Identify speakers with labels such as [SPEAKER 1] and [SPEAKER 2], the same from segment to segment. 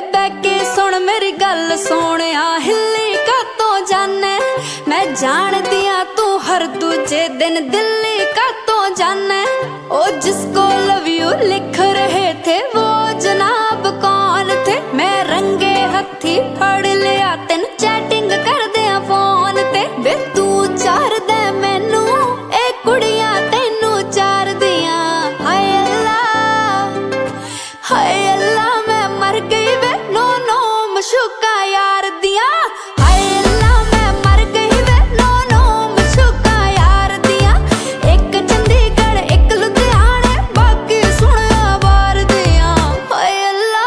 [SPEAKER 1] बैके सुन मेरी गल सोनिया, हिली कातों जाने मैं जान दिया तू हर दूजे दिन दिल्ली कातों जाने। ओ जिसको लव यू लिख रहे थे वो जनाब कौन थे, मैं रंगे हथी फड़ लिया तेन चैटिंग कर दिया फोन ते। वे तू चार दे मैनू ए कुड़ियां तेनू चार दिया, हाय अल्लाह हाय अल्लाह मैं मर गई वे नो नो मशूका यार दिया। हाय अल्लाह मैं मर गई वे नो नो मशूका यार दिया। एक चंडीगढ़ एक लुधियाने बाकी सुनिया बार दिया, हाय अल्लाह।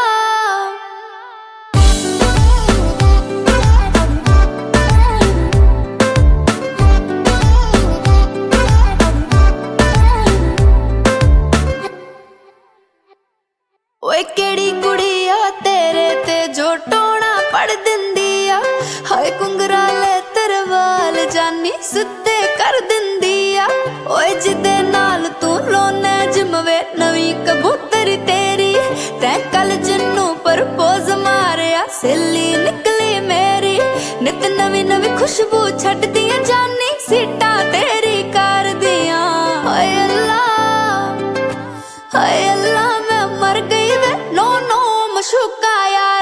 [SPEAKER 1] ओए केड़ी कुड़िया तेरे ते जो टोना पड़ दिंदी आ, हाय कुंगराले तेरे वाल जानी सिद्धे कर दिंदी आ। ओए जिदे नाल तू लोने जिमवे नवी कबूतरी तेरी, तैं कल जिन्नू प्रपोज मारिया सहेली निकली मेरी। नित नवी नवी खुशबू छट दिया जानी सीटा तेरी कर दिया, हाय अल्लाह हाय अल्लाह मैं मर गई वे नो नो मशूका यार।